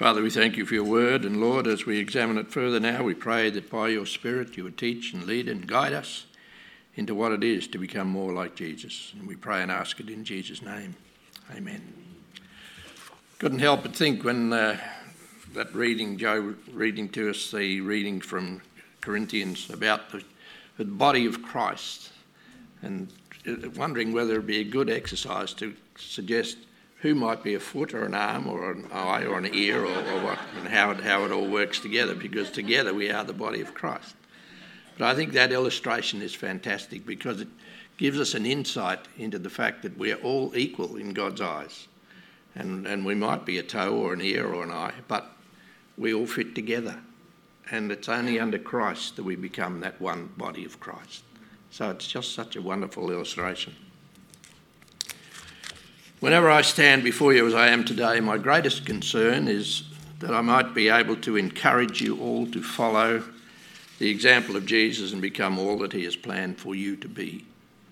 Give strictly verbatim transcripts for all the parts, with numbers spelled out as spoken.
Father, we thank you for your word, and Lord, as we examine it further now, we pray that by your Spirit you would teach and lead and guide us into what it is to become more like Jesus. And we pray and ask it in Jesus' name. Amen. Couldn't help but think when uh, that reading, Joe reading to us the reading from Corinthians about the, the body of Christ, and wondering whether it would be a good exercise to suggest who might be a foot or an arm or an eye or an ear or, or what, and how it, how it all works together, because together we are the body of Christ. But I think that illustration is fantastic because it gives us an insight into the fact that we are all equal in God's eyes. And, and we might be a toe or an ear or an eye, but we all fit together. And it's only under Christ that we become that one body of Christ. So it's just such a wonderful illustration. Whenever I stand before you as I am today, my greatest concern is that I might be able to encourage you all to follow the example of Jesus and become all that he has planned for you to be.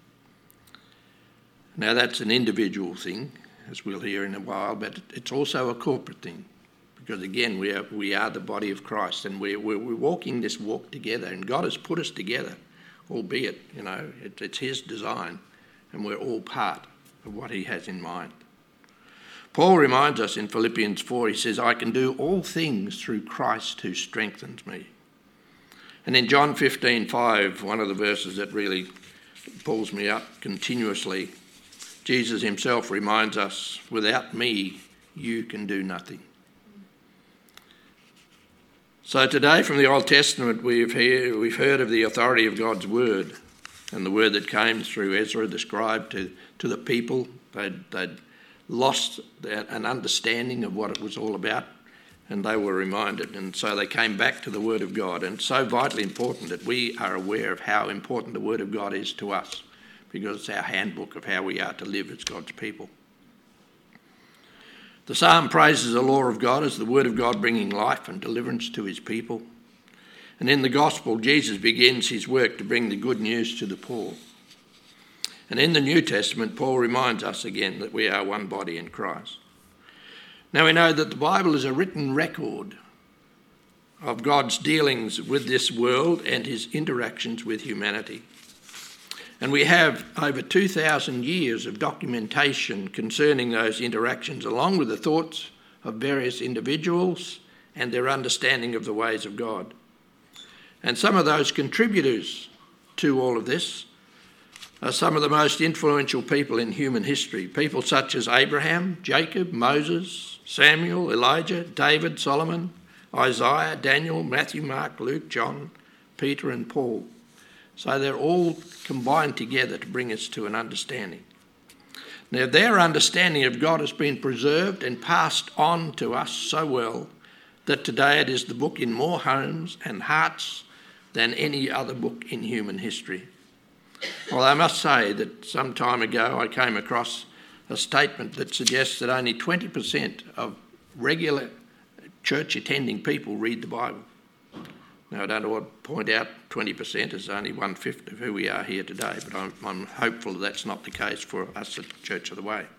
Now that's an individual thing, as we'll hear in a while, but it's also a corporate thing, because again, we are we are the body of Christ, and we're, we're, we're walking this walk together, and God has put us together, albeit, you know, it, it's his design, and we're all part of what he has in mind. Paul reminds us in Philippians four, he says, I can do all things through Christ who strengthens me. And in John fifteen five, one of the verses that really pulls me up continuously, Jesus himself reminds us, without me, you can do nothing. So today from the Old Testament, we've heard, we've heard of the authority of God's word, and the word that came through Ezra, the scribe, to, to the people. They'd, they'd lost an understanding of what it was all about, and they were reminded. And so they came back to the word of God. And it's so vitally important that we are aware of how important the word of God is to us, because it's our handbook of how we are to live as God's people. The psalm praises the law of God as the word of God bringing life and deliverance to his people. And in the gospel, Jesus begins his work to bring the good news to the poor. And in the New Testament, Paul reminds us again that we are one body in Christ. Now we know that the Bible is a written record of God's dealings with this world and his interactions with humanity. And we have over two thousand years of documentation concerning those interactions, along with the thoughts of various individuals and their understanding of the ways of God. And some of those contributors to all of this are some of the most influential people in human history, people such as Abraham, Jacob, Moses, Samuel, Elijah, David, Solomon, Isaiah, Daniel, Matthew, Mark, Luke, John, Peter and Paul. So they're all combined together to bring us to an understanding. Now their understanding of God has been preserved and passed on to us so well that today it is the book in more homes and hearts than any other book in human history. Well, I must say that some time ago I came across a statement that suggests that only twenty percent of regular church-attending people read the Bible. Now, I don't want to point out twenty percent is only one-fifth of who we are here today, but I'm, I'm hopeful that's not the case for us at Church of the Way.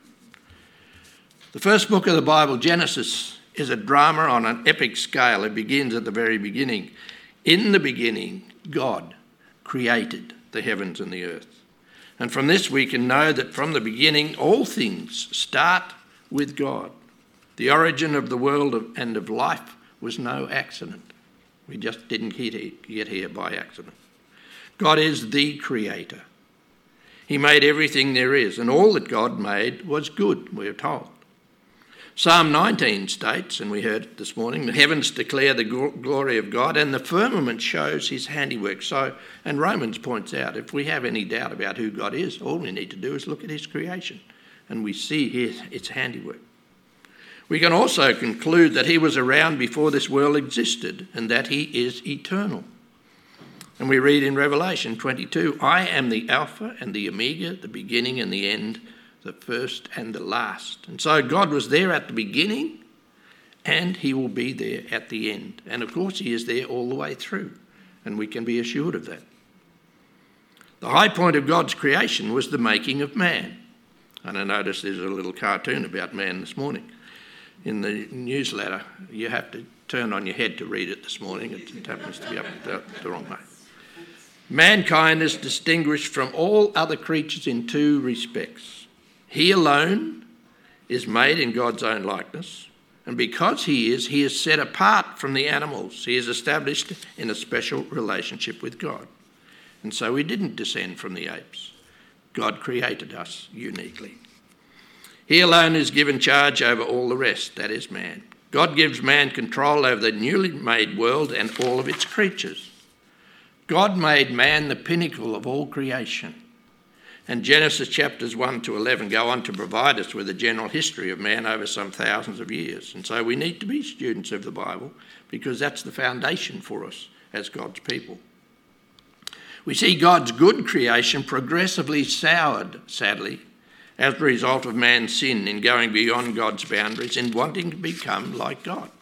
The first book of the Bible, Genesis, is a drama on an epic scale. It begins at the very beginning. In the beginning, God created the heavens and the earth. And from this we can know that from the beginning all things start with God. The origin of the world and of life was no accident. We just didn't get here by accident. God is the creator. He made everything there is, and all that God made was good, we're told. Psalm nineteen states, and we heard it this morning, the heavens declare the glory of God and the firmament shows his handiwork. So, and Romans points out, if we have any doubt about who God is, all we need to do is look at his creation and we see his, its handiwork. We can also conclude that he was around before this world existed and that he is eternal. And we read in Revelation twenty-two, I am the Alpha and the Omega, the beginning and the end, the first and the last. And so God was there at the beginning and he will be there at the end. And of course he is there all the way through, and we can be assured of that. The high point of God's creation was the making of man. And I noticed there's a little cartoon about man this morning. in the newsletter. You have to turn on your head to read it this morning. It, it happens to be up the, the wrong way. Mankind is distinguished from all other creatures in two respects. He alone is made in God's own likeness, and because he is, he is set apart from the animals. He is established in a special relationship with God. And so we didn't descend from the apes. God created us uniquely. He alone is given charge over all the rest, that is man. God gives man control over the newly made world and all of its creatures. God made man the pinnacle of all creation. And Genesis chapters one to eleven go on to provide us with a general history of man over some thousands of years. And so we need to be students of the Bible because that's the foundation for us as God's people. We see God's good creation progressively soured, sadly, as a result of man's sin in going beyond God's boundaries and wanting to become like God.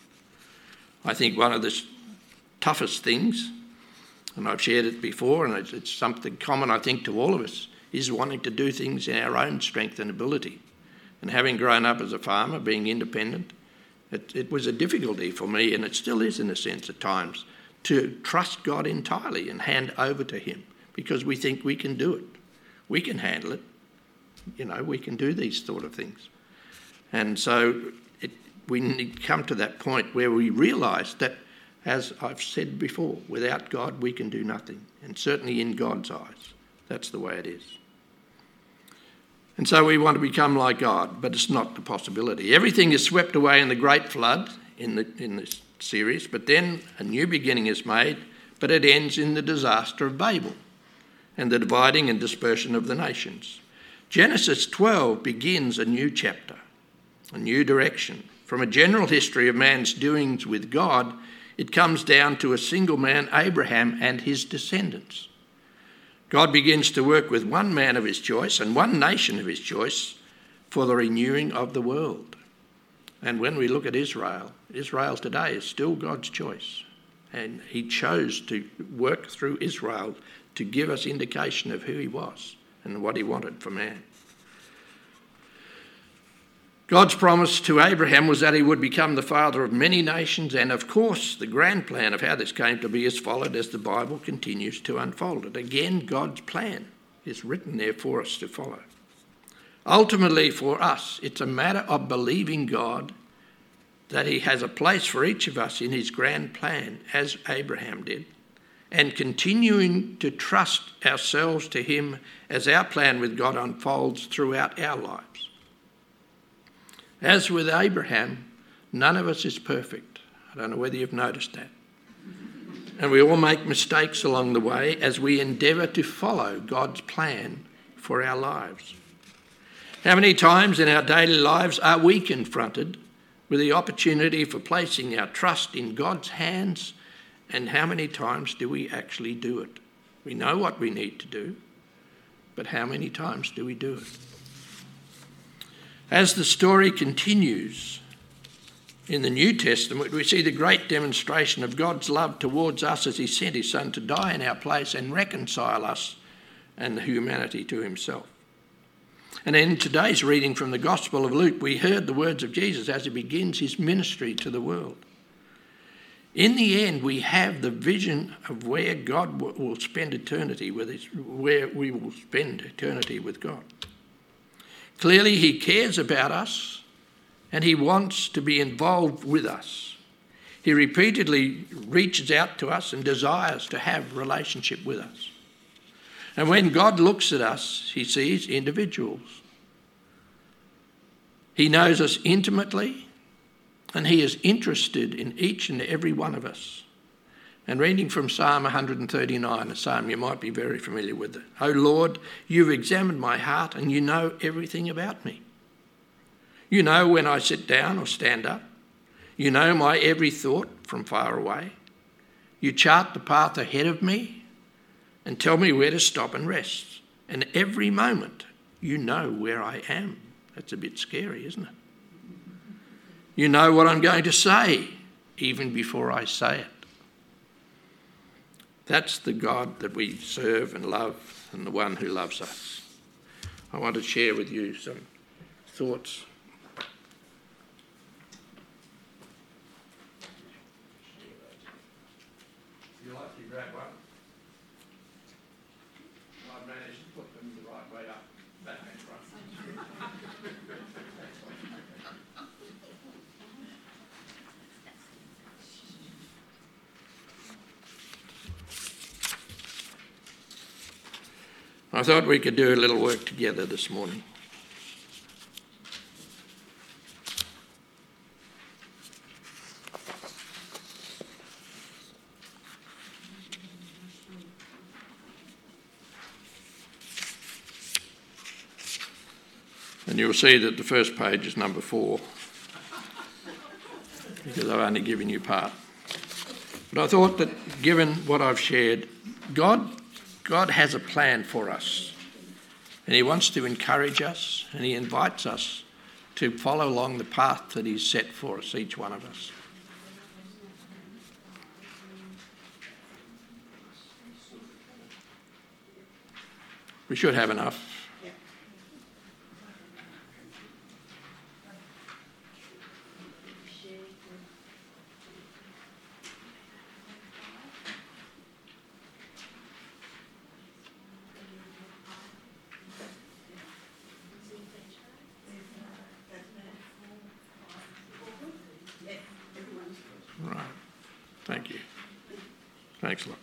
I think one of the toughest things, and I've shared it before, and it's, it's something common, I think, to all of us, is wanting to do things in our own strength and ability. And having grown up as a farmer, being independent, it, it was a difficulty for me, and it still is in a sense at times, to trust God entirely and hand over to him because we think we can do it. We can handle it. You know, we can do these sort of things. And so it, we need to come to that point where we realise that, as I've said before, without God we can do nothing. And certainly in God's eyes, that's the way it is. And so we want to become like God, but it's not the possibility. Everything is swept away in the great flood in the in this series, but then a new beginning is made, but it ends in the disaster of Babel and the dividing and dispersion of the nations. Genesis twelve begins a new chapter, a new direction. From a general history of man's doings with God, it comes down to a single man, Abraham, and his descendants. God begins to work with one man of his choice and one nation of his choice for the renewing of the world. And when we look at Israel, Israel today is still God's choice. And he chose to work through Israel to give us indication of who he was and what he wanted for man. God's promise to Abraham was that he would become the father of many nations, and of course the grand plan of how this came to be is followed as the Bible continues to unfold it. Again, God's plan is written there for us to follow. Ultimately for us, it's a matter of believing God that he has a place for each of us in his grand plan, as Abraham did, and continuing to trust ourselves to him as our plan with God unfolds throughout our lives. As with Abraham, none of us is perfect. I don't know whether you've noticed that. And we all make mistakes along the way as we endeavour to follow God's plan for our lives. How many times in our daily lives are we confronted with the opportunity for placing our trust in God's hands, and how many times do we actually do it? We know what we need to do, but how many times do we do it? As the story continues in the New Testament, we see the great demonstration of God's love towards us as he sent his Son to die in our place and reconcile us and humanity to himself. And in today's reading from the Gospel of Luke, we heard the words of Jesus as he begins his ministry to the world. In the end, we have the vision of where God will spend eternity with us, where we will spend eternity with God. Clearly, he cares about us and he wants to be involved with us. He repeatedly reaches out to us and desires to have relationship with us. And when God looks at us, he sees individuals. He knows us intimately, and he is interested in each and every one of us. And reading from Psalm one thirty-nine, a psalm you might be very familiar with. O Lord, you've examined my heart and you know everything about me. You know when I sit down or stand up. You know my every thought from far away. You chart the path ahead of me and tell me where to stop and rest. And every moment you know where I am. That's a bit scary, isn't it? You know what I'm going to say even before I say it. That's the God that we serve and love, and the one who loves us. I want to share with you some thoughts Rusty grab one. I've managed to put them the right way up. That makes I thought we could do a little work together this morning. And you'll see that the first page is number four, because I've only given you part. But I thought that given what I've shared, God, God has a plan for us. And he wants to encourage us, and he invites us to follow along the path that he's set for us, each one of us. We should have enough. Right. Thank you. Thanks a lot.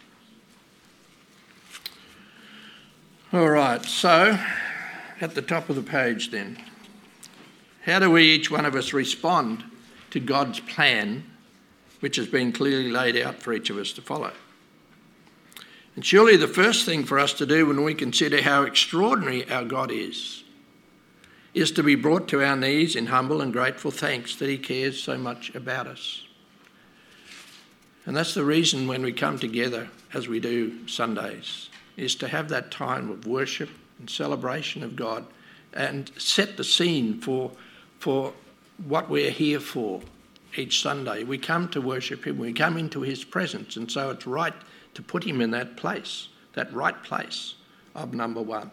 All right, so at the top of the page then, how do we, each one of us, respond to God's plan, which has been clearly laid out for each of us to follow? And surely the first thing for us to do when we consider how extraordinary our God is, is to be brought to our knees in humble and grateful thanks that he cares so much about us. And that's the reason when we come together, as we do Sundays, is to have that time of worship and celebration of God and set the scene for, for what we're here for each Sunday. We come to worship him, we come into his presence, and so it's right to put him in that place, that right place of number one.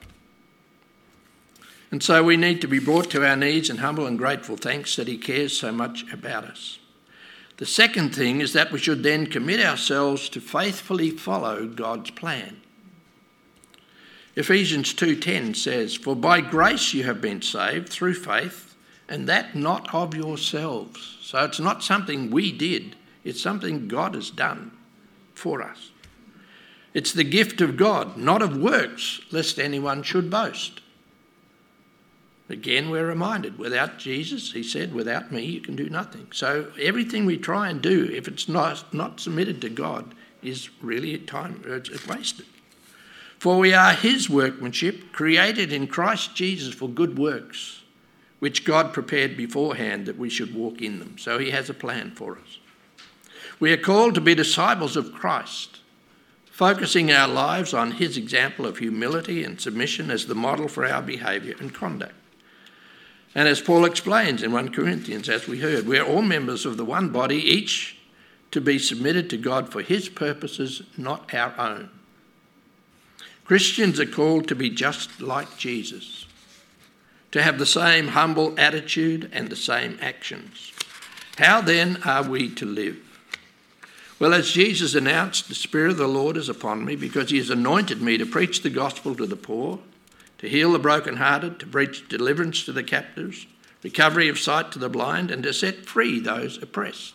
And so we need to be brought to our knees in humble and grateful thanks that he cares so much about us. The second thing is that we should then commit ourselves to faithfully follow God's plan. Ephesians two ten says, "For by grace you have been saved through faith, and that not of yourselves." So it's not something we did, it's something God has done for us. It's the gift of God, not of works, lest anyone should boast. Again, we're reminded, without Jesus, he said, without me, you can do nothing. So everything we try and do, if it's not, not submitted to God, is really time, it's wasted. For we are his workmanship, created in Christ Jesus for good works, which God prepared beforehand that we should walk in them. So he has a plan for us. We are called to be disciples of Christ, focusing our lives on his example of humility and submission as the model for our behaviour and conduct. And as Paul explains in First Corinthians, as we heard, we are all members of the one body, each to be submitted to God for his purposes, not our own. Christians are called to be just like Jesus, to have the same humble attitude and the same actions. How then are we to live? Well, as Jesus announced, the Spirit of the Lord is upon me because he has anointed me to preach the gospel to the poor, to heal the brokenhearted, to preach deliverance to the captives, recovery of sight to the blind, and to set free those oppressed.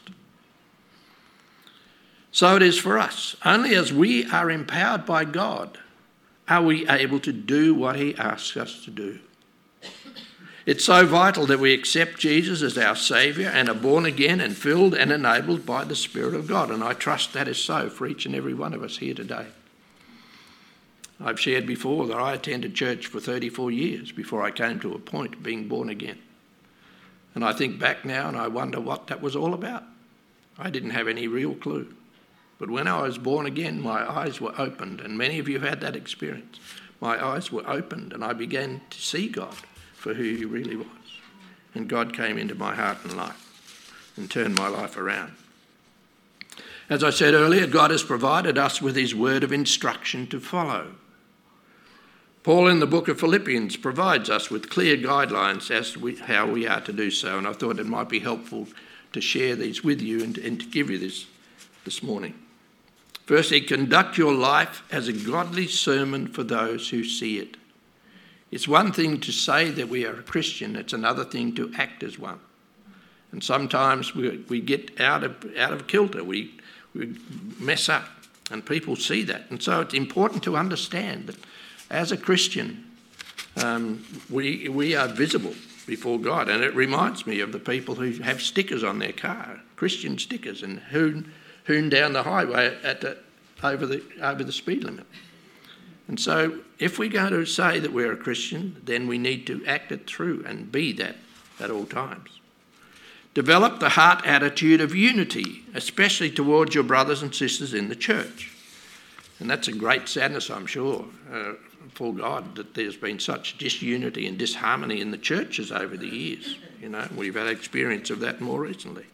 So it is for us. Only as we are empowered by God are we able to do what he asks us to do. It's so vital that we accept Jesus as our Saviour and are born again and filled and enabled by the Spirit of God. And I trust that is so for each and every one of us here today. I've shared before that I attended church for thirty-four years before I came to a point of being born again. And I think back now and I wonder what that was all about. I didn't have any real clue. But when I was born again, my eyes were opened, and many of you have had that experience. My eyes were opened and I began to see God for who he really was. And God came into my heart and life and turned my life around. As I said earlier, God has provided us with his word of instruction to follow. Paul in the book of Philippians provides us with clear guidelines as to we, how we are to do so, and I thought it might be helpful to share these with you and, and to give you this this morning. Firstly, conduct your life as a godly sermon for those who see it. It's one thing to say that we are a Christian, it's another thing to act as one. And sometimes we, we get out of out of kilter, we, we mess up, and people see that. And so it's important to understand that as a Christian, um, we we are visible before God. And it reminds me of the people who have stickers on their car, Christian stickers, and hoon, hoon down the highway at the, over the over the speed limit. And so if we're going to say that we're a Christian, then we need to act it through and be that at all times. Develop the heart attitude of unity, especially towards your brothers and sisters in the church. And that's a great sadness, I'm sure, uh, for God, that there's been such disunity and disharmony in the churches over the years. You know, we've had experience of that more recently.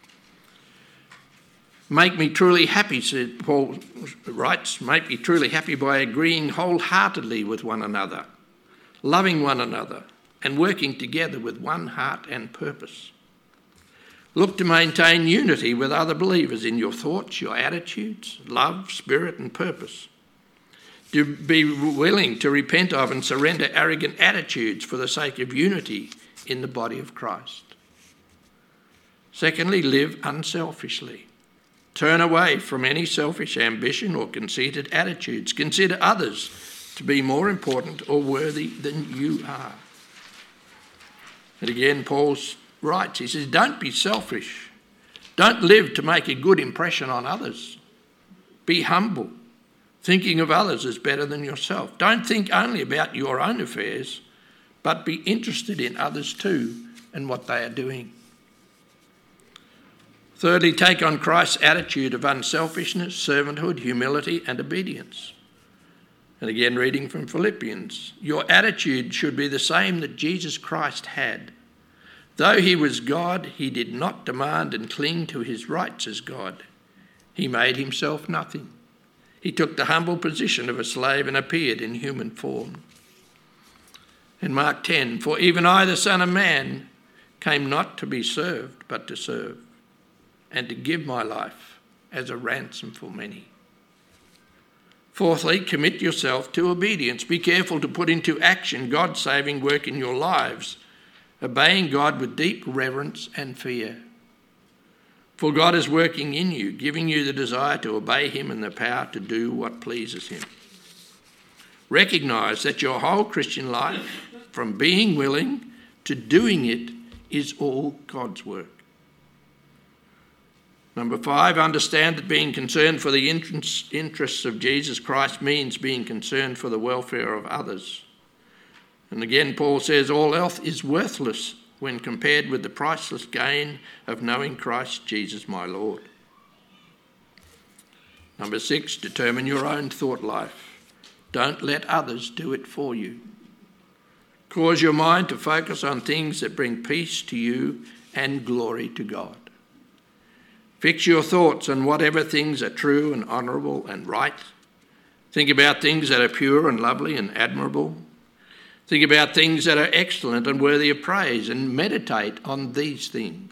Make me truly happy, said Paul writes, make me truly happy by agreeing wholeheartedly with one another, loving one another, and working together with one heart and purpose. Look to maintain unity with other believers in your thoughts, your attitudes, love, spirit, and purpose. To be willing to repent of and surrender arrogant attitudes for the sake of unity in the body of Christ. Secondly, live unselfishly. Turn away from any selfish ambition or conceited attitudes. Consider others to be more important or worthy than you are. And again, Paul writes, he says, don't be selfish. Don't live to make a good impression on others. Be humble, thinking of others as better than yourself. Don't think only about your own affairs, but be interested in others too and what they are doing. Thirdly, take on Christ's attitude of unselfishness, servanthood, humility, and obedience. And again, reading from Philippians, your attitude should be the same that Jesus Christ had. Though he was God, he did not demand and cling to his rights as God. He made himself nothing. He took the humble position of a slave and appeared in human form. In Mark ten, for even I, the Son of Man, came not to be served, but to serve, and to give my life as a ransom for many. Fourthly, commit yourself to obedience. Be careful to put into action God's saving work in your lives, obeying God with deep reverence and fear. For God is working in you, giving you the desire to obey him and the power to do what pleases him. Recognise that your whole Christian life, from being willing to doing it, is all God's work. Number five, understand that being concerned for the interests of Jesus Christ means being concerned for the welfare of others. And again, Paul says, all else is worthless when compared with the priceless gain of knowing Christ Jesus my Lord. Number six, determine your own thought life. Don't let others do it for you. Cause your mind to focus on things that bring peace to you and glory to God. Fix your thoughts on whatever things are true and honourable and right. Think about things that are pure and lovely and admirable. Think about things that are excellent and worthy of praise, and meditate on these things.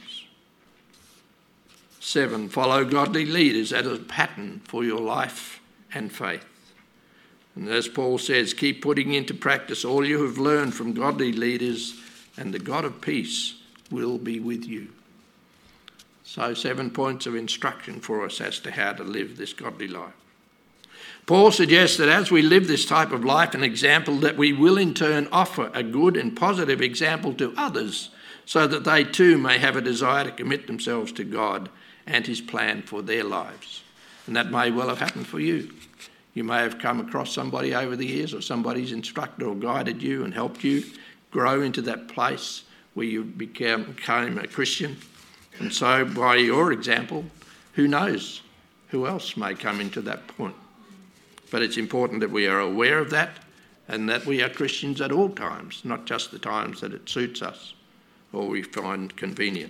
Seven, follow godly leaders as a pattern for your life and faith. And as Paul says, keep putting into practice all you have learned from godly leaders, and the God of peace will be with you. So seven points of instruction for us as to how to live this godly life. Paul suggests that as we live this type of life, an example that we will in turn offer a good and positive example to others, so that they too may have a desire to commit themselves to God and his plan for their lives. And that may well have happened for you. You may have come across somebody over the years, or somebody's instructed or guided you and helped you grow into that place where you became, became a Christian. And so by your example, who knows who else may come into that point. But it's important that we are aware of that, and that we are Christians at all times, not just the times that it suits us or we find convenient.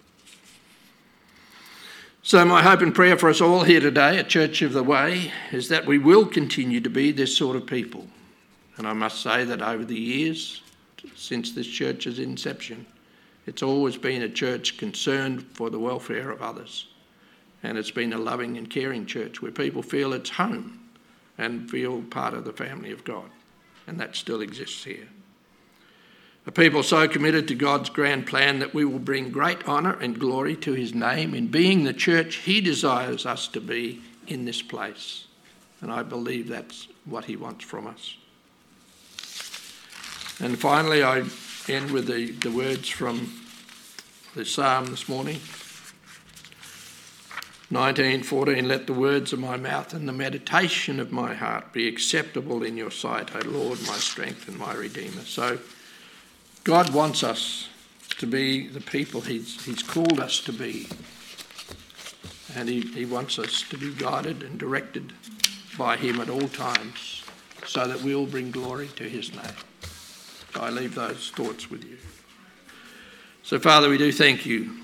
So my hope and prayer for us all here today at Church of the Way is that we will continue to be this sort of people. And I must say that over the years, since this church's inception, it's always been a church concerned for the welfare of others. And it's been a loving and caring church where people feel it's home and feel part of the family of God. And that still exists here. A people so committed to God's grand plan that we will bring great honour and glory to his name in being the church he desires us to be in this place. And I believe that's what he wants from us. And finally, I end with the, the words from the psalm this morning. nineteen fourteen, let the words of my mouth and the meditation of my heart be acceptable in your sight, O Lord, my strength and my Redeemer. So God wants us to be the people he's, he's called us to be. And he, he wants us to be guided and directed by him at all times so that we'll bring glory to his name. So I leave those thoughts with you. So Father, we do thank you.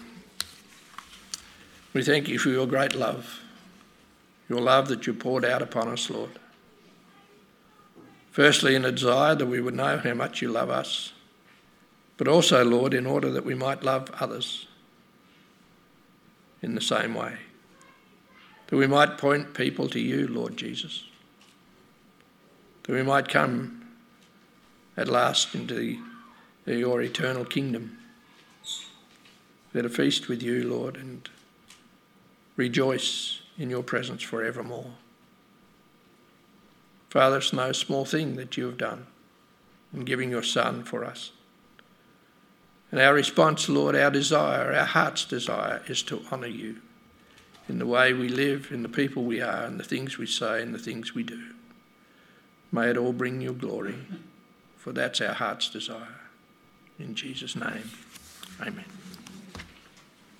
We thank you for your great love, your love that you poured out upon us, Lord. Firstly, in a desire that we would know how much you love us, but also, Lord, in order that we might love others in the same way, that we might point people to you, Lord Jesus, that we might come at last into the, your eternal kingdom, that a feast with you, Lord, and rejoice in your presence forevermore. Father, it's no small thing that you have done in giving your Son for us. And our response, Lord, our desire, our heart's desire is to honour you in the way we live, in the people we are, in the things we say, and the things we do. May it all bring you glory, for that's our heart's desire. In Jesus' name, amen.